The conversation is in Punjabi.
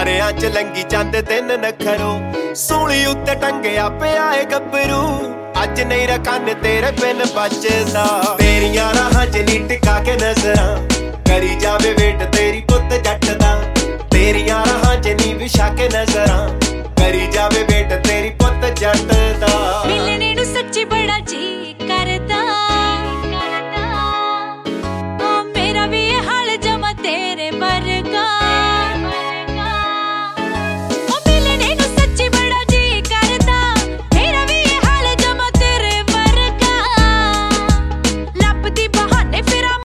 ਤਾਰਿਆਂ ਚ ਲੰਗੀ ਜਾਂਦੇ ਦਿਨ ਨਖਰੋ ਸੂਲੀ ਉੱਤੇ ਟੰਗਿਆ ਪਿਆ ਏ ਗੱਭਰੂ ਅੱਜ ਨਹੀਂ ਰਕਨ ਤੇਰੇ ਬਿਨ ਬਚਦਾ ਤੇਰੀਆਂ ਰਾਹਾਂ ਚ ਨੀ ਟਿਕਾ ਕੇ ਨਜ਼ਰਾਂ